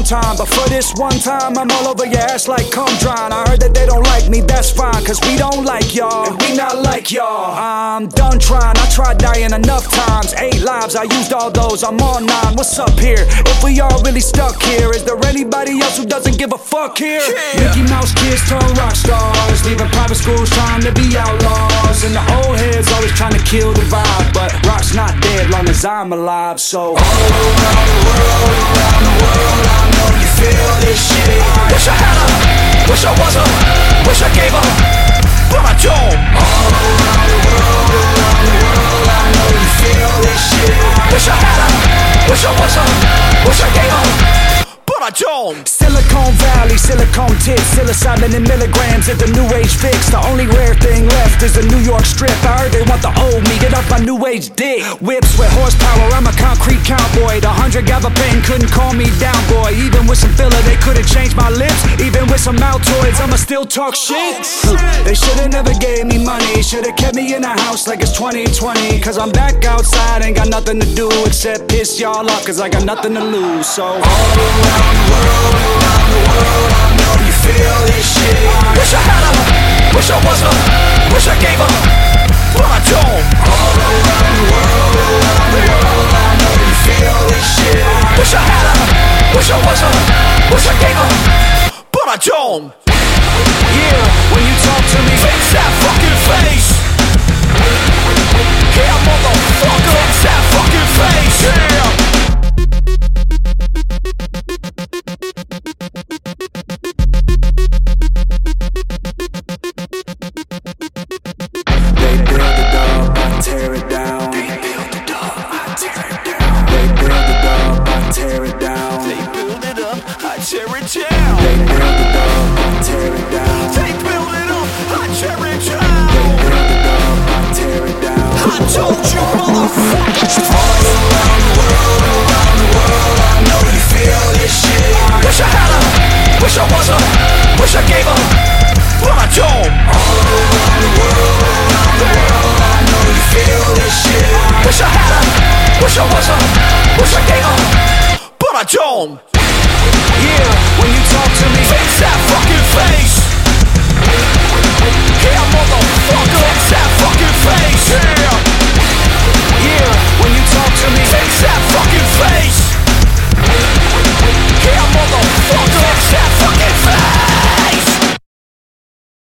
time, but for this one time, I'm all over your ass like cum drying. I heard that they don't like me, that's fine, cause we don't like y'all, and we not like y'all. I'm done trying, I tried dying enough times. 8 lives, I used all those, I'm on 9. What's up here? If we all really stuck here, is there anybody else who doesn't give a fuck here? Mickey Mouse kids turn rock stars, leaving private schools trying to be outlaws, and the old heads always trying to kill the vibe, but rock's not dead long as I'm alive. So all around the world, I know you feel this shit. Wish I had her, wish I was her, wish I gave her, but I don't. All around the world, I know you feel this shit. Wish I had her, wish I was her, wish I gave her, but I don't. Silicon Valley, silicone tits, psilocybin in milligrams is the new age fix. The only rare thing left is the New York strip. I heard they want the old me, get off my new age dick. Whips with horsepower, I'm a concrete cowboy. The 100 gabapentin couldn't calm me down, boy. Even with some filler, they couldn't change my lips. Even with some Altoids, I'ma still talk shit. They should've never gave me money, should've kept me in the house like it's 2020. Cause I'm back outside, ain't got nothing to do except piss y'all off, cause I got nothing to lose. So all around the world, I know you feel this shit. Wish I had her, wish I was her, wish I gave her, but I don't. All around the world, I know you feel this shit. Wish I had her, wish I was her, wish I gave her, but I don't. Yeah, when you talk to me, fix that fucking face. Yeah, motherfucker, fix that fucking face. Yeah. Wish I was her, wish I gave her, but I don't. All around the world, I know you feel this shit. Wish I had her, wish I was her, wish I gave her, but I don't.